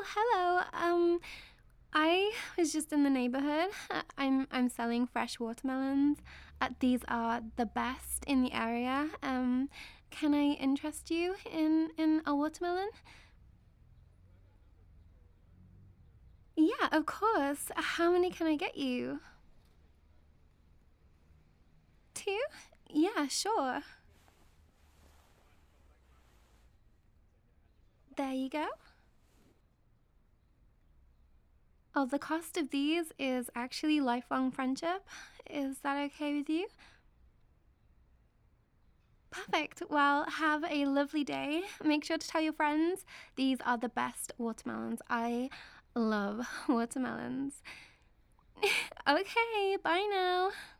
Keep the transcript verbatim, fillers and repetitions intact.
hello. Um, I was just in the neighborhood. Uh, I'm I'm selling fresh watermelons. Uh, these are the best in the area. Um, can I interest you in in a watermelon? Yeah, of course. How many can I get you? Two? Yeah, sure. There you go. Oh, the cost of these is actually lifelong friendship. Is that okay with you? Perfect. Well, have a lovely day. Make sure to tell your friends these are the best watermelons. I love watermelons. Okay, bye now.